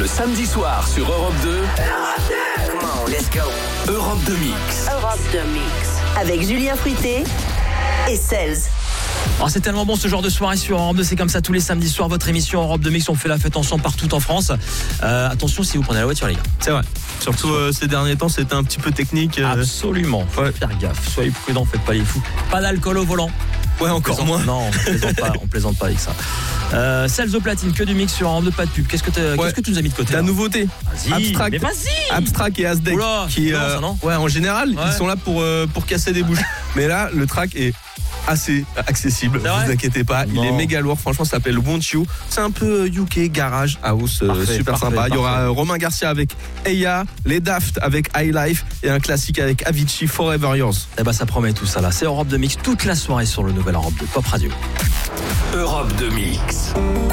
samedi soir sur Europe 2. Come on, let's go. Europe 2 Mix. Europe 2 Mix. Avec Julien Fruité et Cels. Oh, c'est tellement bon ce genre de soirée sur Europe 2, c'est comme ça tous les samedis soirs, votre émission Europe 2 Mix, on fait la fête ensemble partout en France. Attention si vous prenez la voiture les gars. C'est vrai. Surtout ces derniers temps, c'était un petit peu technique. Absolument, faut faire gaffe, soyez prudents, faites pas les fous. Pas d'alcool au volant. Ouais, encore moins. Non, on plaisante pas avec ça. Cels au platine, que du mix sur Europe 2, pas de pub. Qu'est-ce que tu nous as mis de côté? La nouveauté. Vas-y, mais vas-y. Abstract et Asdec. Oula, qui, ça, non ouais, en général, ils sont là pour casser des bouches. Mais là, le track est assez accessible, vous inquiétez pas, il est méga lourd, franchement ça s'appelle Want You, c'est un peu UK garage house, super sympa. Il y aura Romain Garcia avec Eya, les Daft avec High Life et un classique avec Avicii, Forever Yours. Eh ben ça promet tout ça là, c'est Europe 2 Mix toute la soirée sur le nouvel Europe 2 Pop Radio. Europe 2 Mix.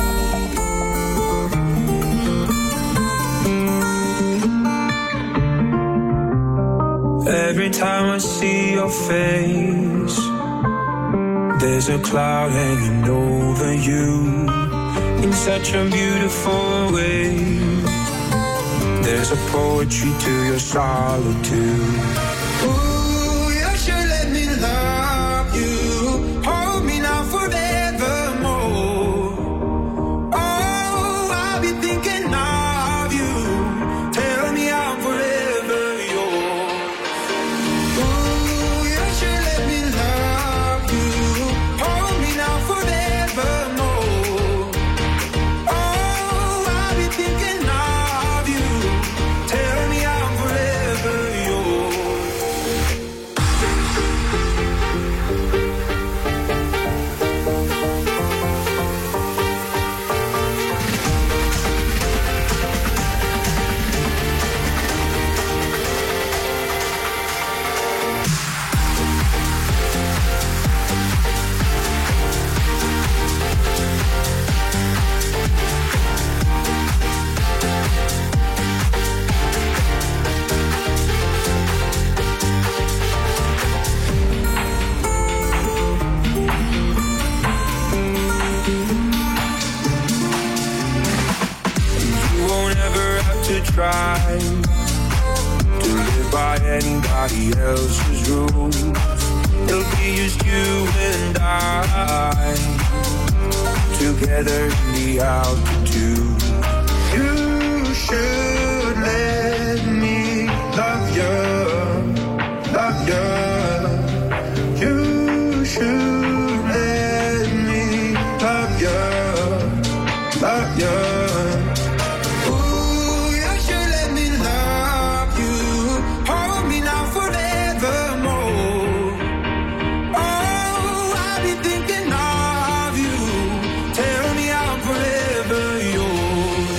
Every time I see your face, there's a cloud hanging over you in such a beautiful way. There's a poetry to your solitude. Ooh, you should let me love you. Hold me now forevermore. Oh, I'll be thinking of you. Tell me I'm forever yours. Ooh, you should let me love you. Hold me now forevermore. Oh, I'll be thinking of you. Tell me I'm forever yours. You won't ever have to try to live by anybody else's rules. It'll be just you and I together in the altitude. You should let me love you, love you. You should let me love you, love you. Ooh, you should let me love you. Hold me now forevermore. Oh, I'll be thinking of you. Tell me I'm forever yours.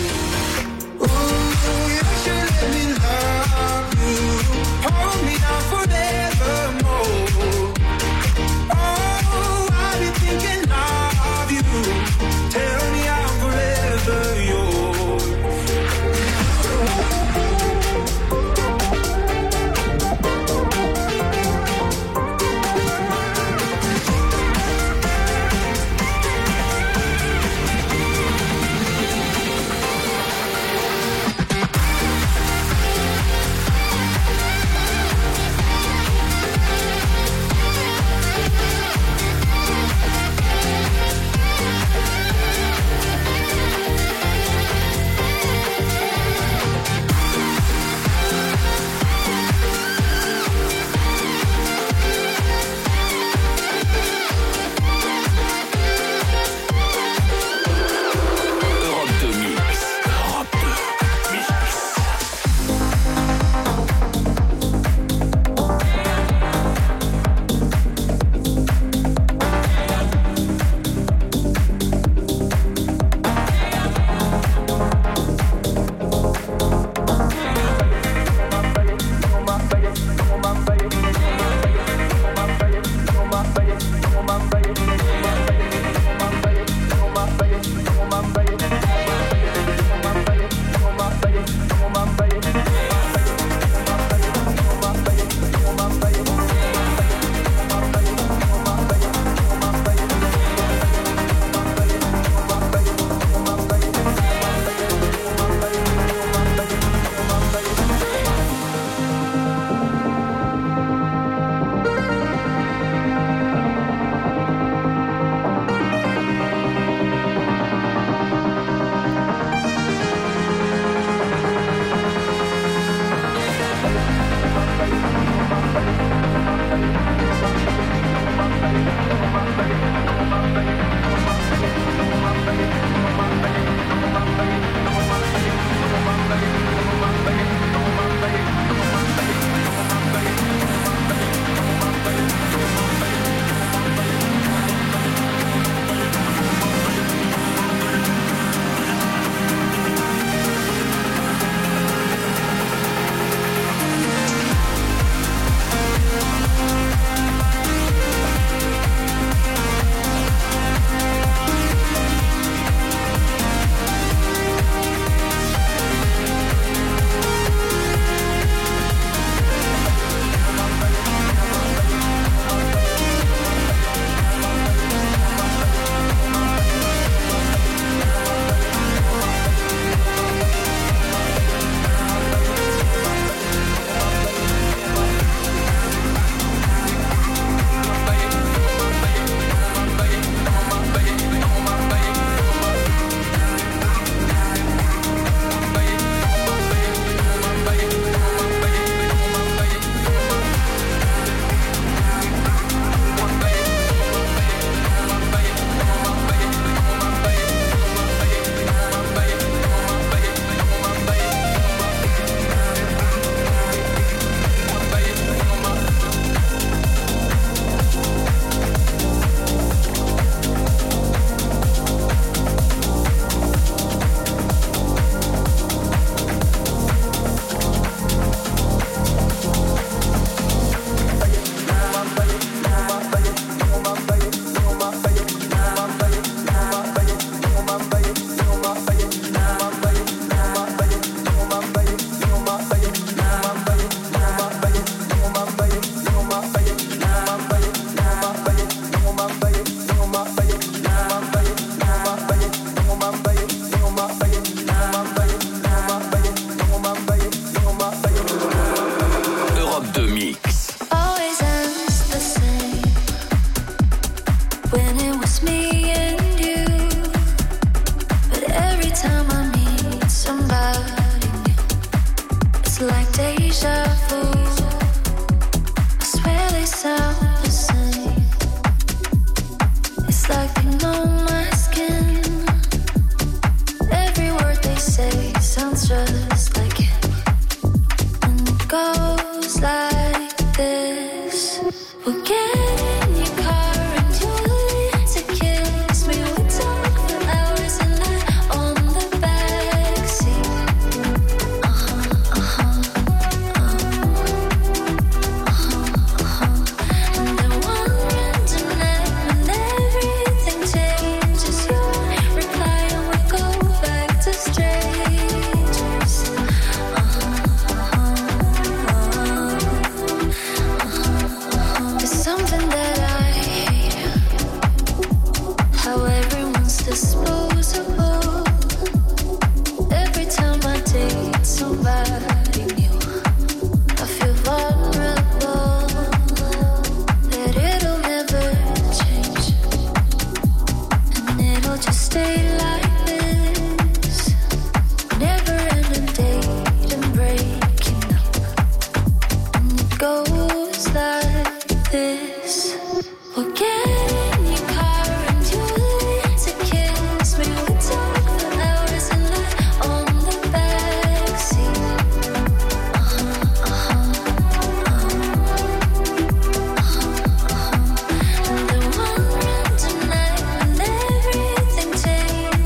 Change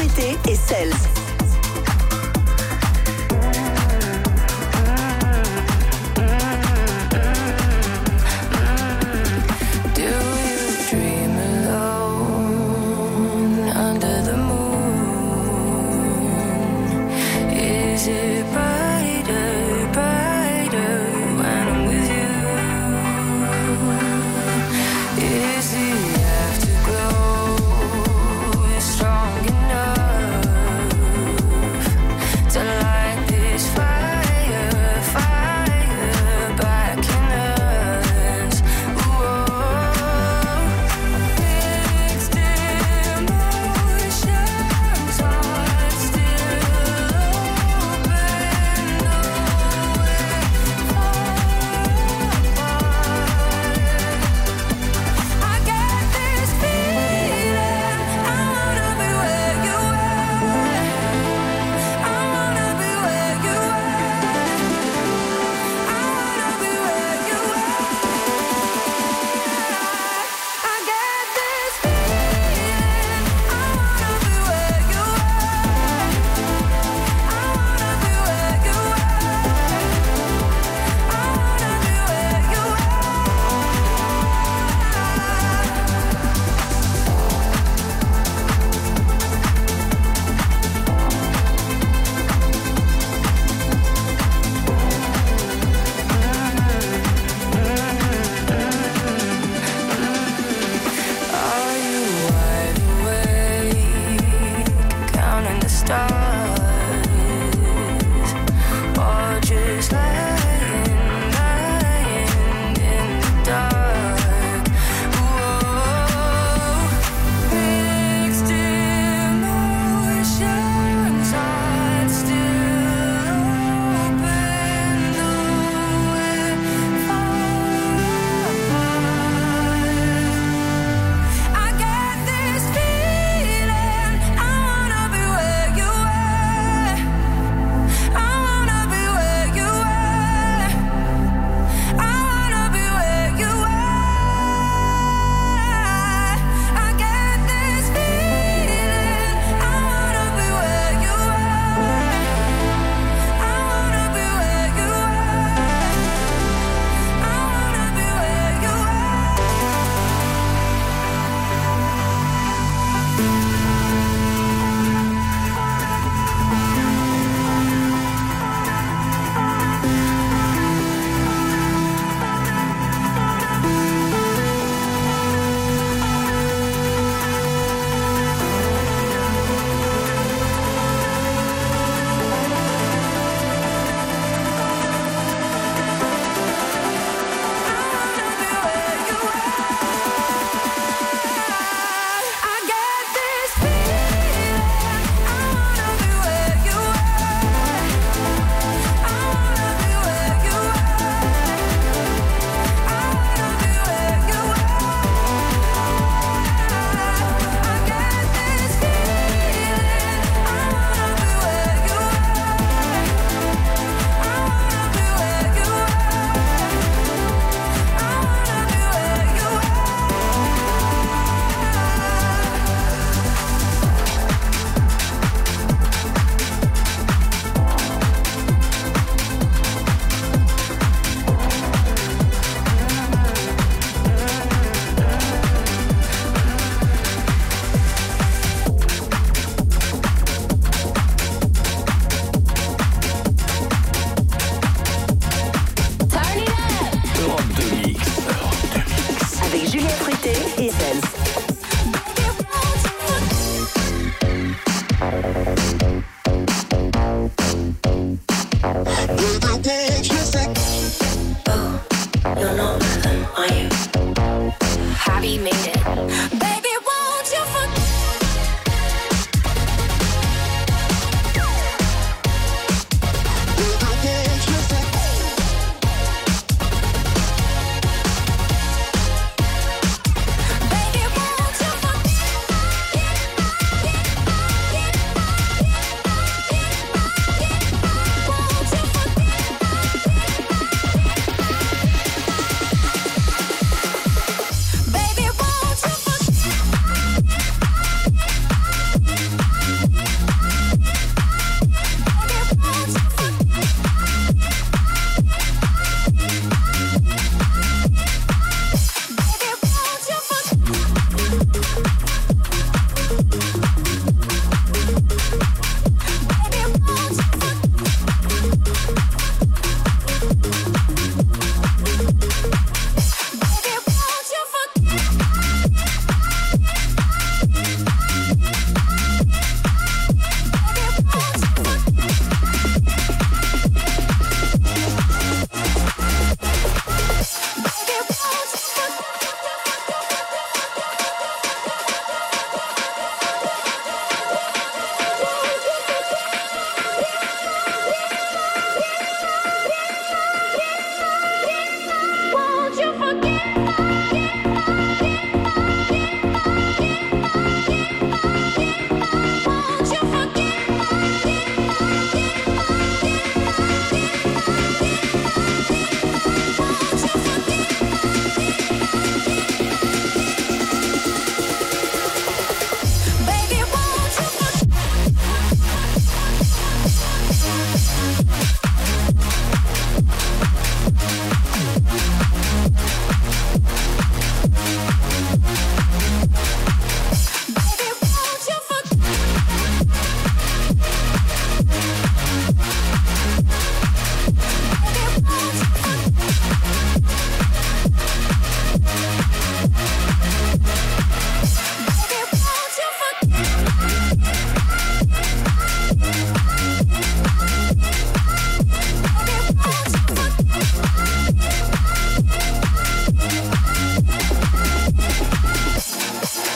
Fruité et Cels.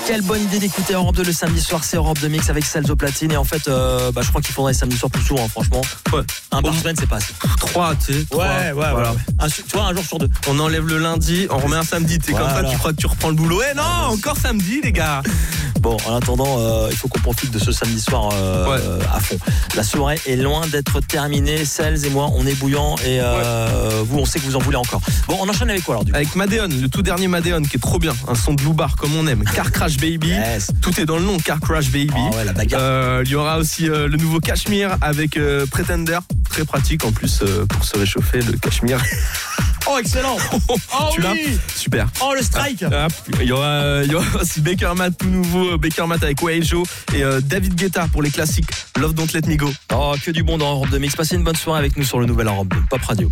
Quelle bonne idée d'écouter Europe 2 le samedi soir, c'est Europe 2 Mix avec Cels au platine. Et en fait, je crois qu'il faudrait les samedis soirs plus souvent, franchement. Ouais. Un par semaine, c'est pas assez. 3, tu sais. Ouais. Voilà. Tu vois, un jour sur 2. On enlève le lundi, on remet un samedi. C'est comme ça, tu crois que tu reprends le boulot. Non, encore samedi, les gars. Bon, en attendant, il faut qu'on profite de ce samedi soir à fond. La soirée est loin d'être terminée. Cels et moi, on est bouillants et vous, on sait que vous en voulez encore. Bon, on enchaîne avec quoi alors du coup ? Avec Madeon, le tout dernier Madeon qui est trop bien. Un son de Blue Bar comme on aime. Car Crash Baby. Yes. Tout est dans le nom, Car Crash Baby. Oh ouais, la bagarre. Il y aura aussi le nouveau Cashmere avec Pretender. Très pratique en plus pour se réchauffer, le Cashmere. Oh, excellent. Tu l'as ? Super. Oh, le strike. Il y aura aussi Baker Matt, tout nouveau Baker Matt avec Waejo et David Guetta pour les classiques Love Don't Let Me Go. Oh, que du bon dans Europe 2 Mix. Passez une bonne soirée avec nous sur le nouvel Europe 2 Pop Radio.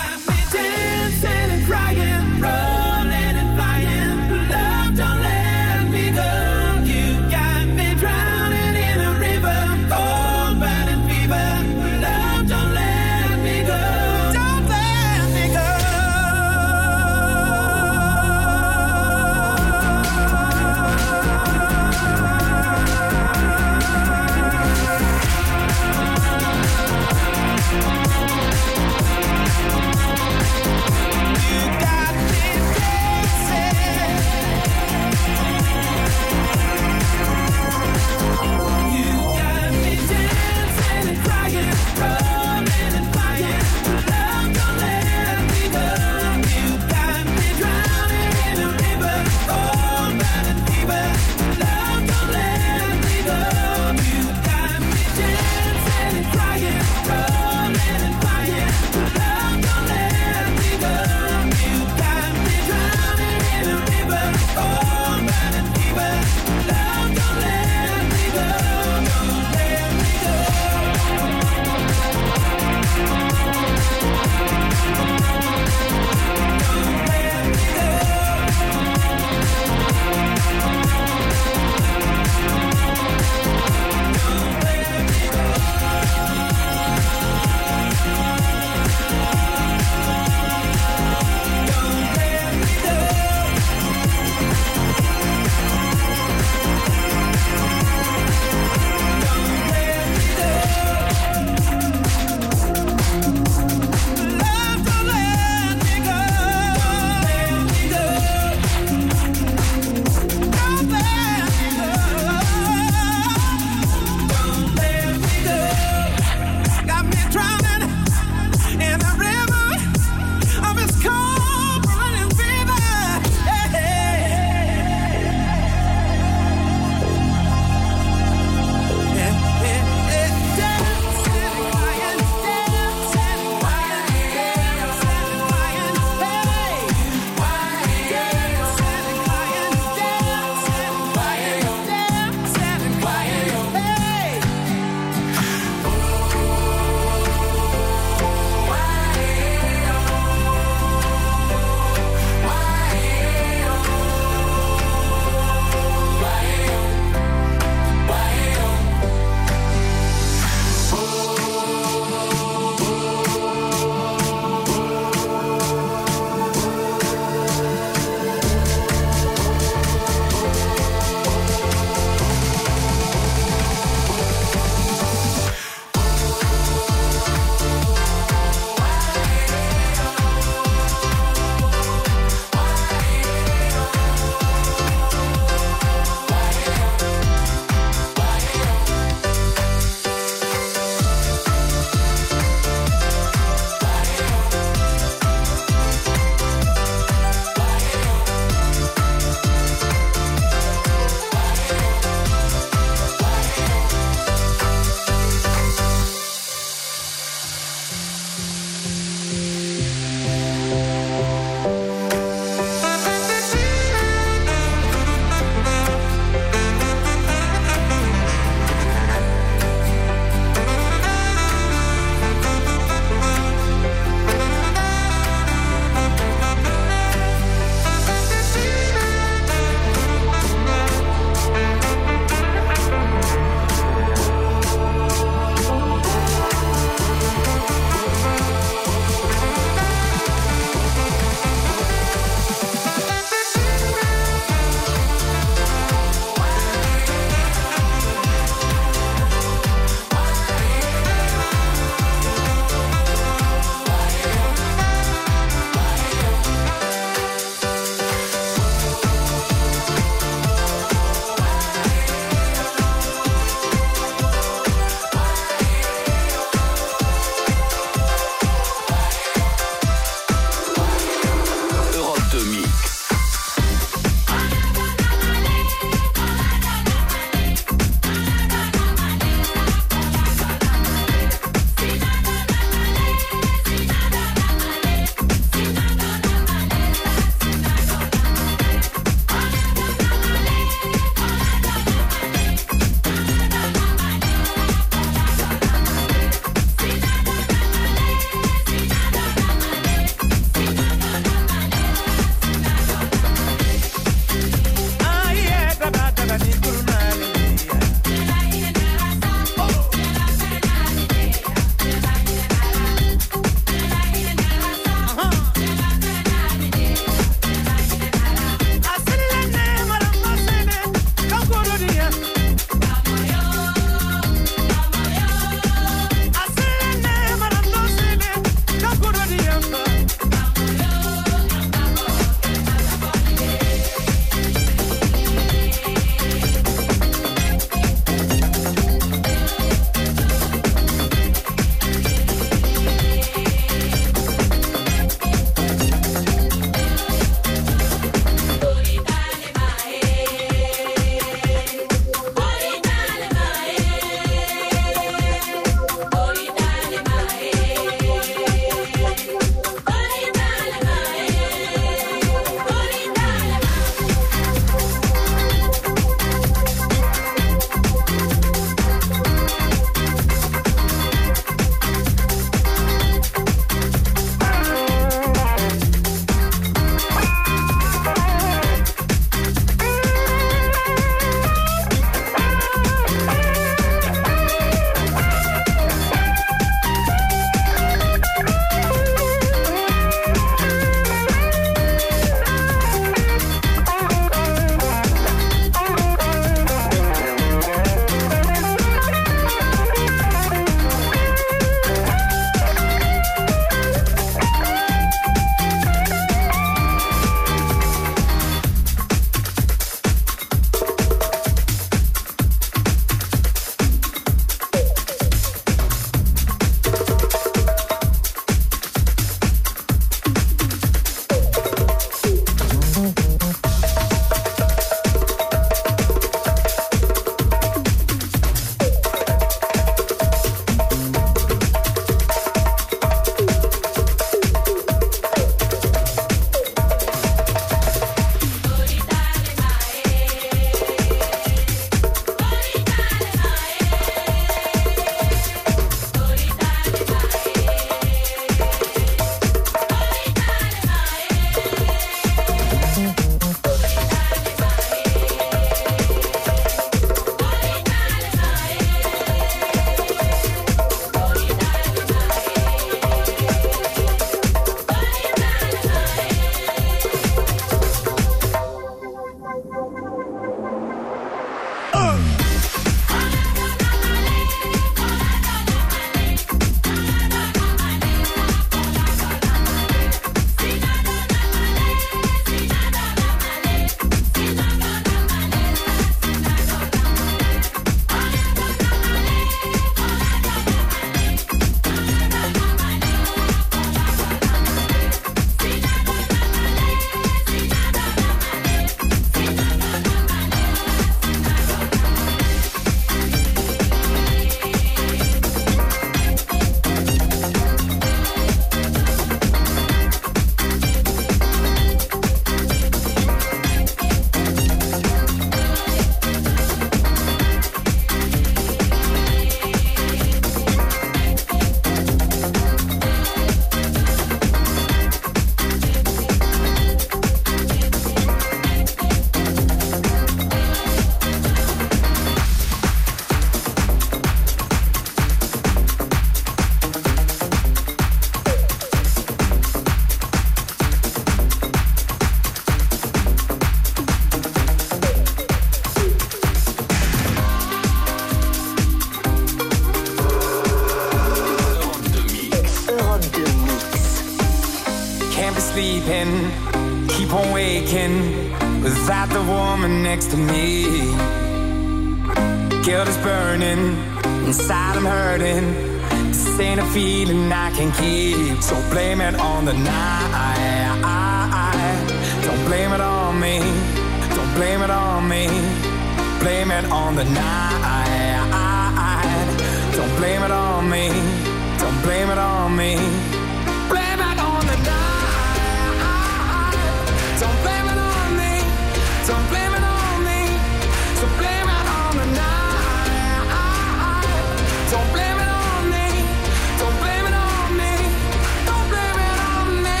Can't be sleeping, keep on waking without the woman next to me. Guilt is burning, inside I'm hurting. This ain't a feeling I can keep. So blame it on the night. Don't blame it on me. Don't blame it on me. Blame it on the night. Don't blame it on me. Don't blame it on me. Blame it on the night. Don't blame it on me. Don't blame it on me. So blame it on the night. Don't blame it on me. Don't blame it on me. Don't blame it on me.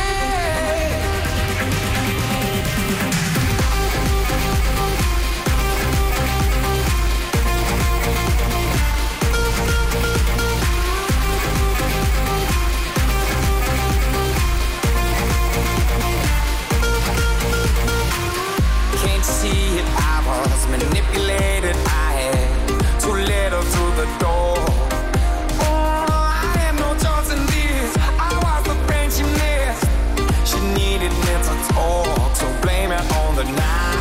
Can't you see it? I was manipulated. I had too little through the door. Oh, I had no choice in this. I was the friend she missed. She needed me to talk, so blame it on the night.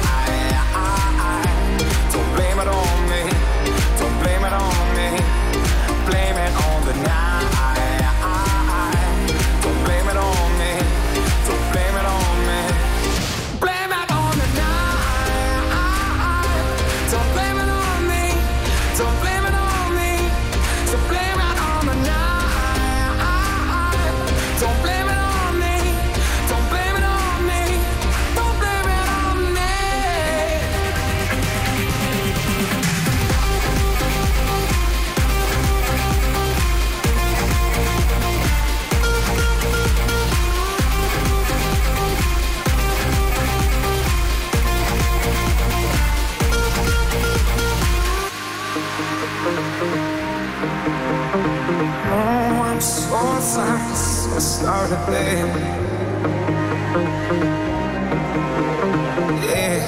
Don't blame it on me. Don't blame it on me. Blame it on the night. Don't blame it on me. Don't blame it on me. Blame it on the night. Don't blame it on me. Don't blame it on me. So blame it on the night. Don't blame it on me. Don't blame it on me. Don't blame it on me. Oh, I'm so sorry, baby. Yeah.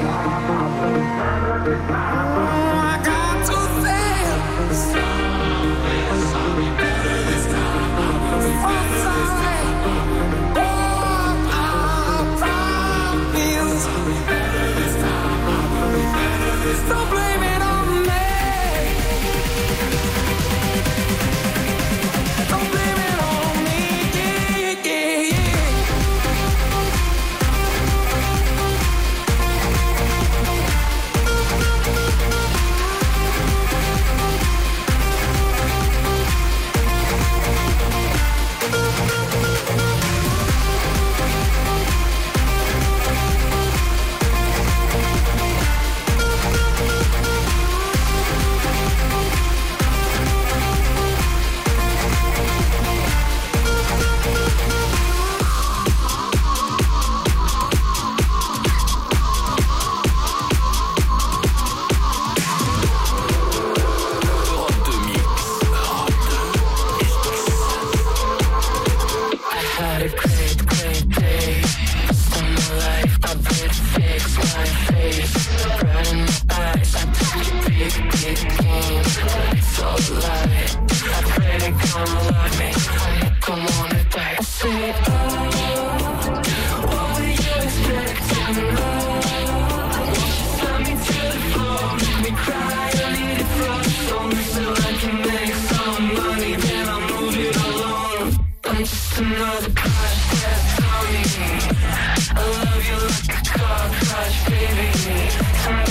Oh, I got to say I'm sorry. Oh, I promise. Don't blame it on me. Don't blame it on me. Yeah, yeah, yeah. I love you like a car crash, baby.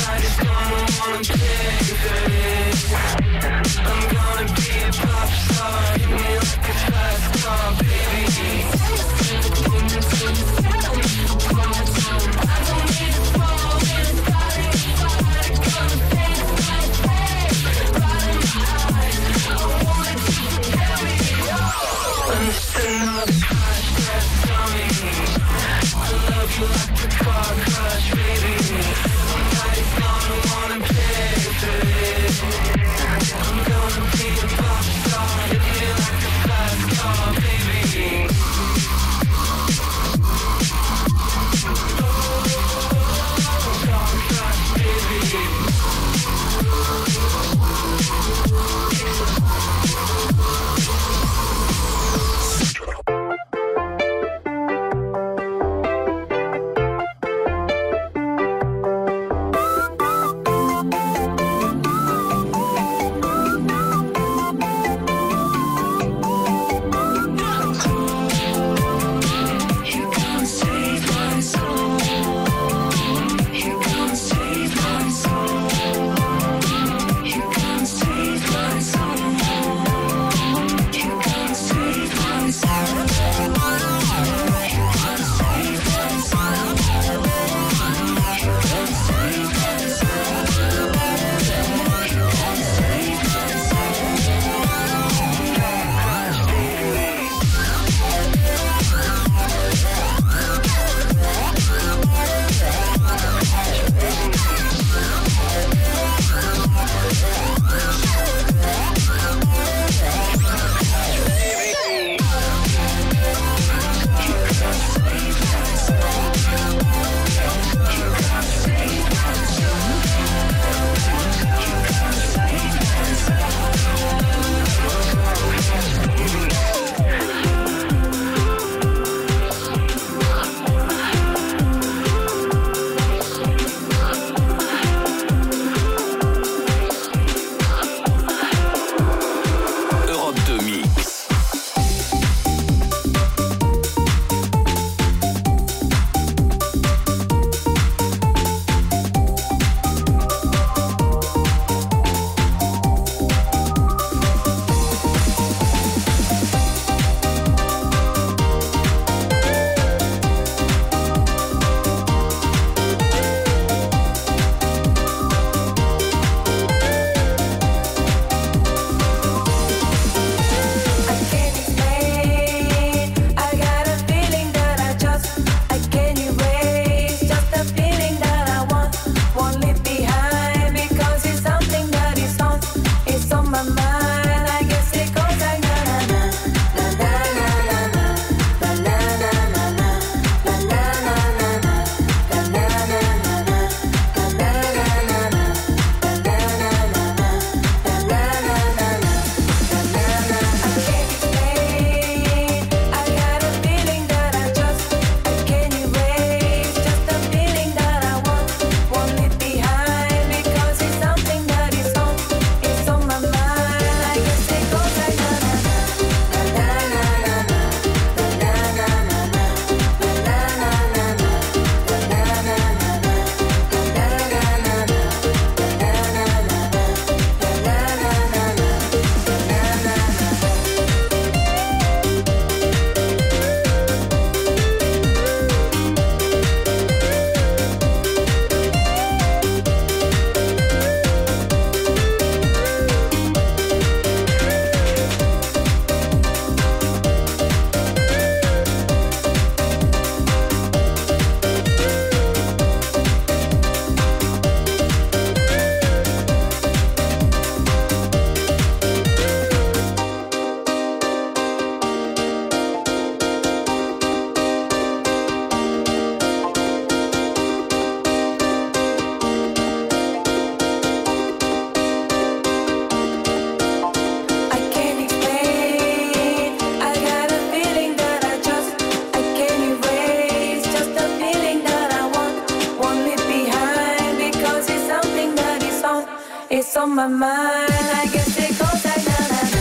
it's on my mind. I guess it goes like na na na.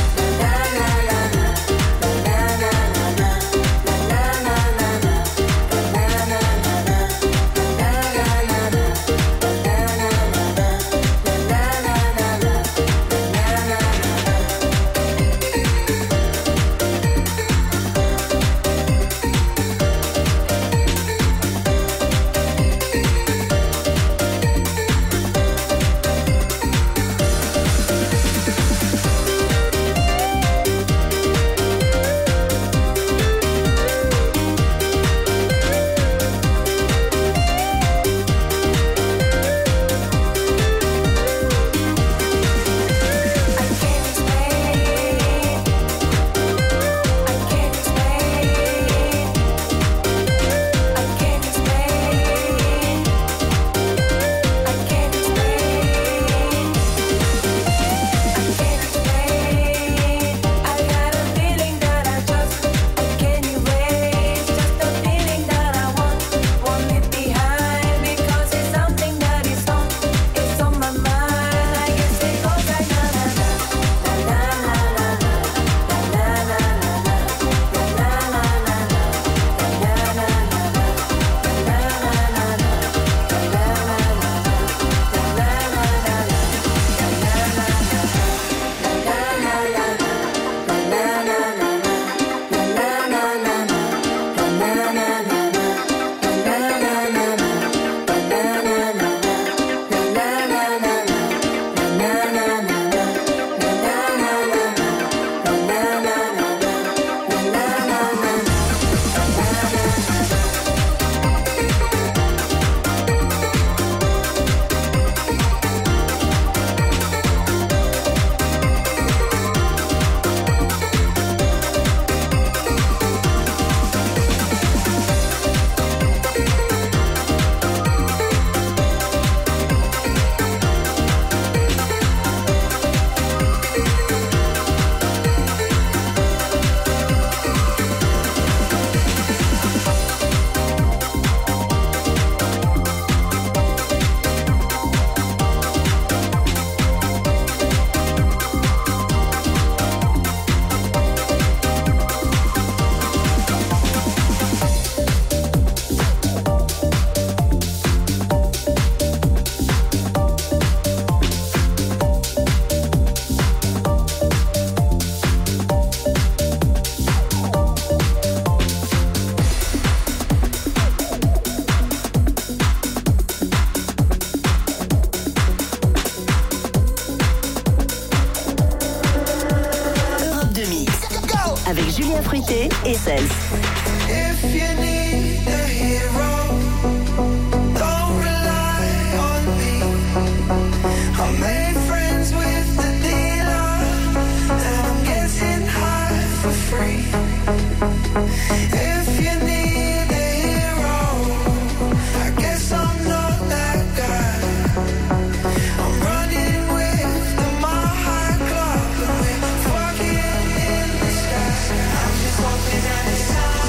Avec Julien Fruité et Cels. If you need a hero, don't rely on me. I made friends with the dealer, and I'm getting high for free. If you need a hero, I guess I'm not that guy. I'm running with the Mile High Club, and we're fucking in the sky. I'm just hoping that it's time.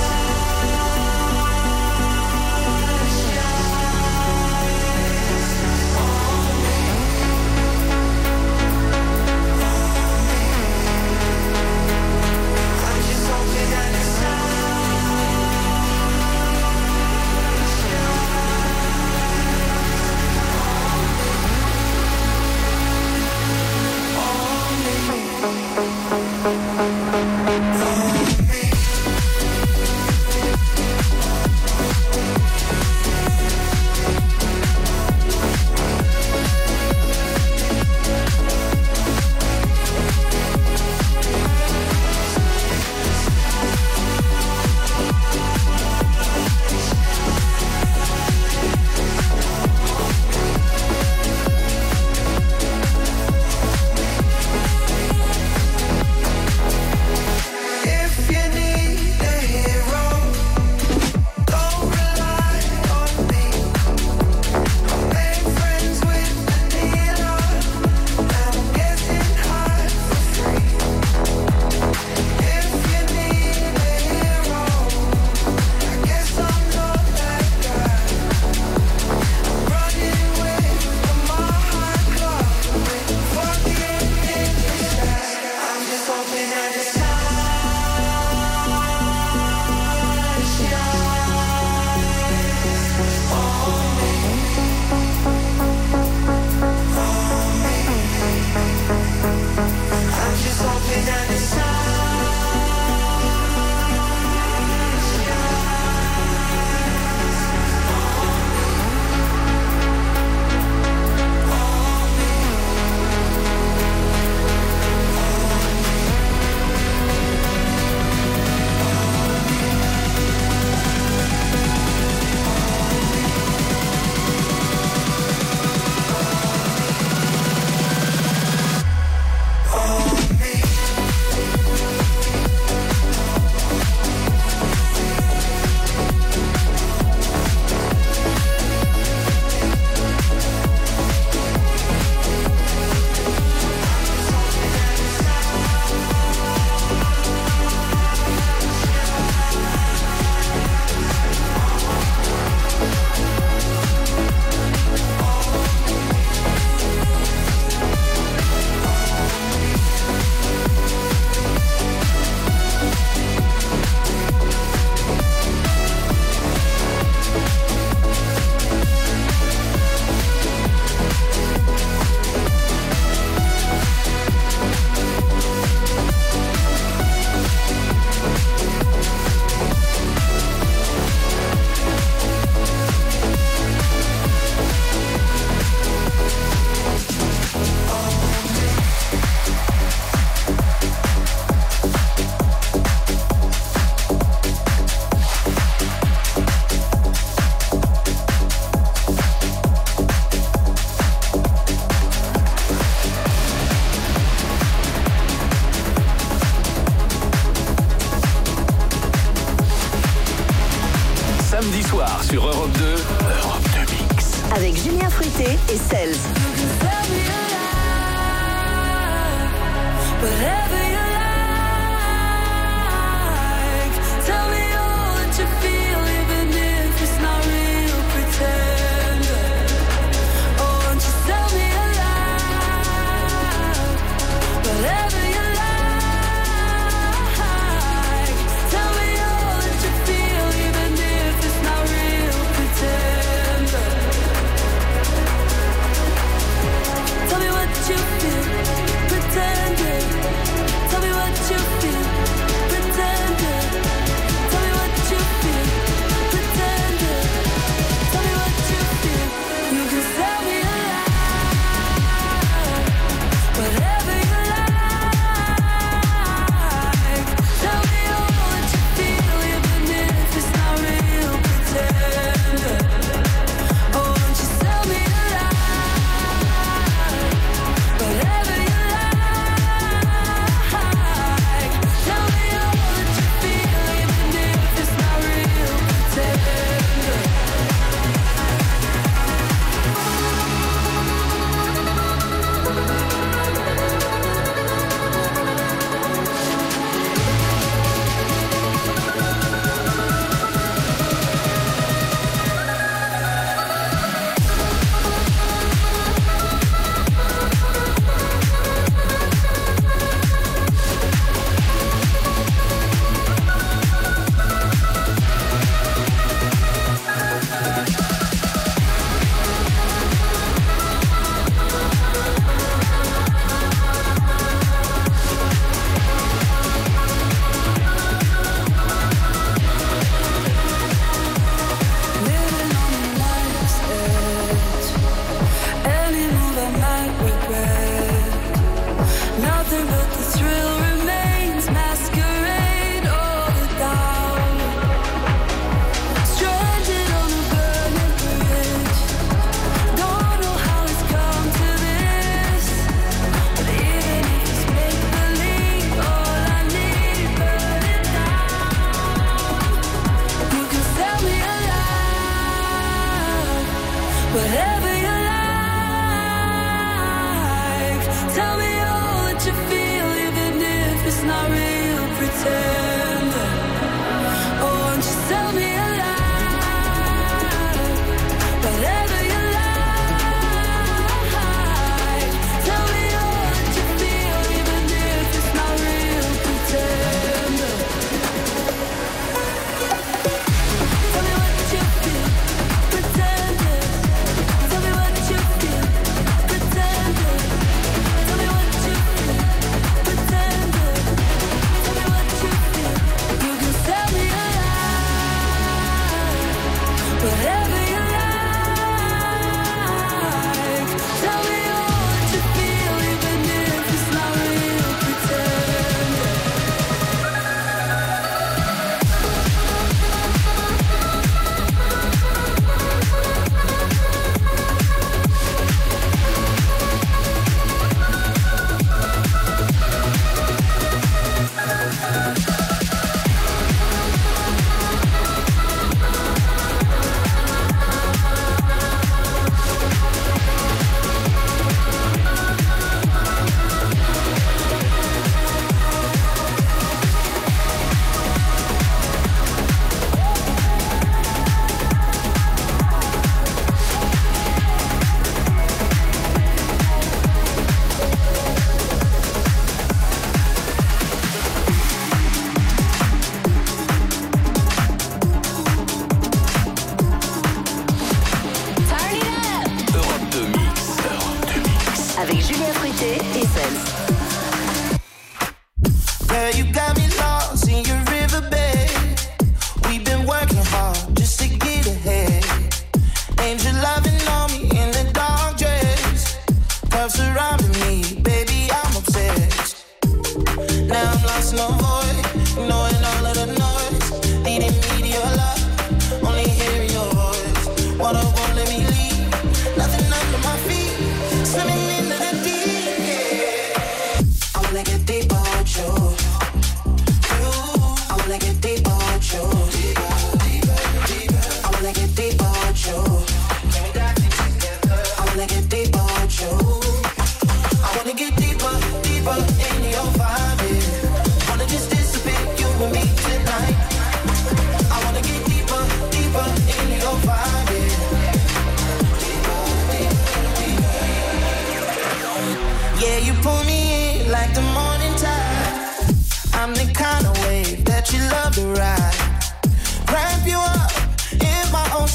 Samedi soir sur Europe 2, Europe 2 Mix. Avec Julien Fruité et Cels. Whatever you like, tell me all that you feel, even if it's not real, pretend. Oh, won't you tell me a lie? Whatever you like, tell me all that you feel, even if it's not real, pretend. Tell me what you feel, pretend it.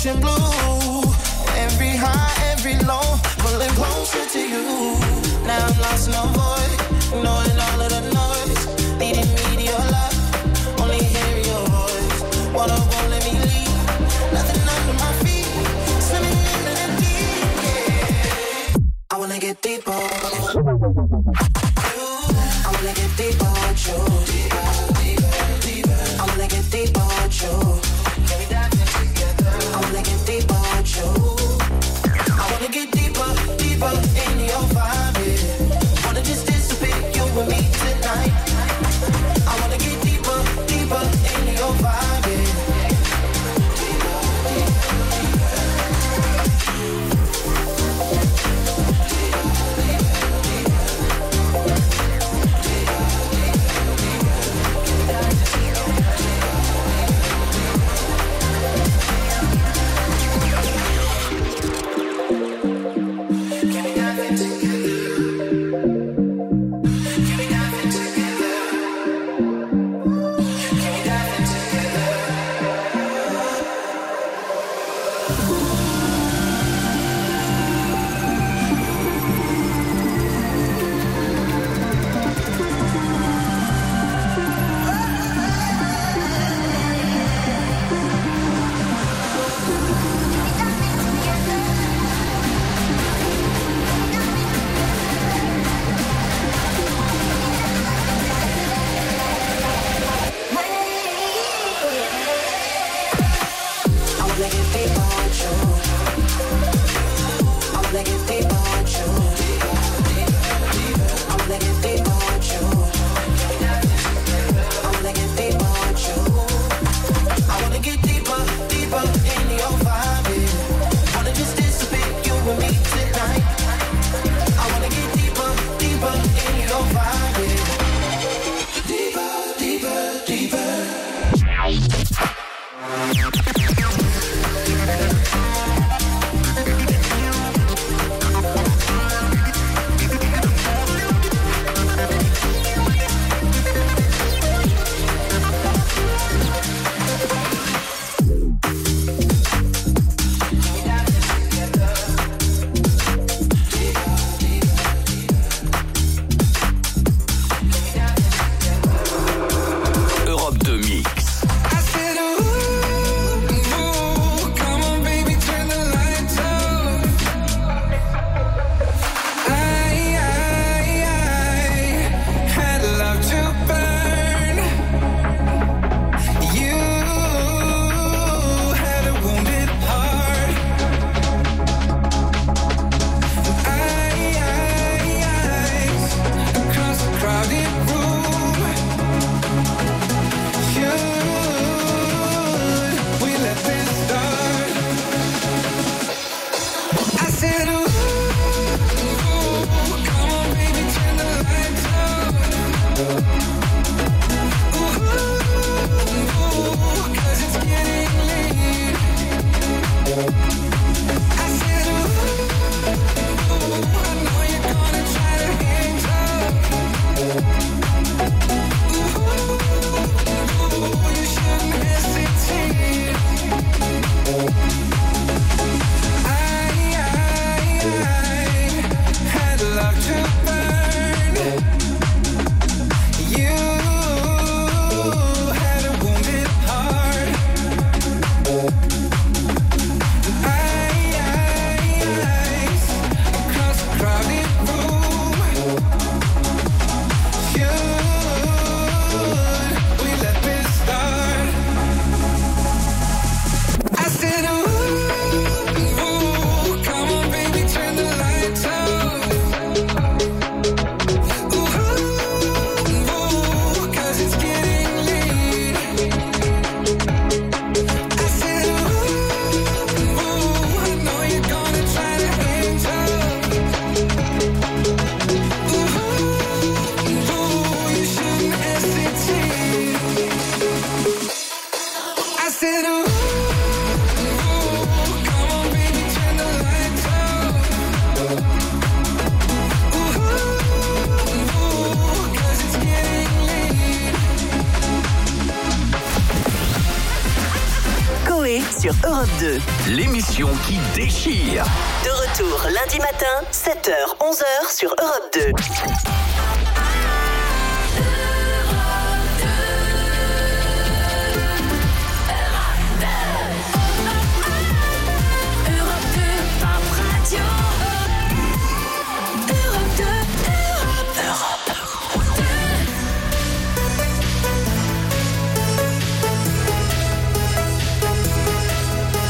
ocean blue. Every high, every low, pulling closer to you. Now I'm lost in a void, knowing all of the noise. Leading me to your love, only hear your voice. Water won't let me leave, nothing under my feet. Swimming in the deep, yeah. I wanna get deeper. I wanna get deeper with you. I wanna get deeper with you. Can we dive in together? I wanna get deeper with you. I wanna get deeper, deeper in your vibe. Yeah. Wanna just dissipate you and me tonight. I wanna get deeper, deeper in your vibe. Yeah. sur Europe 2. L'émission qui déchire. De retour lundi matin, 7h, 11h sur Europe 2.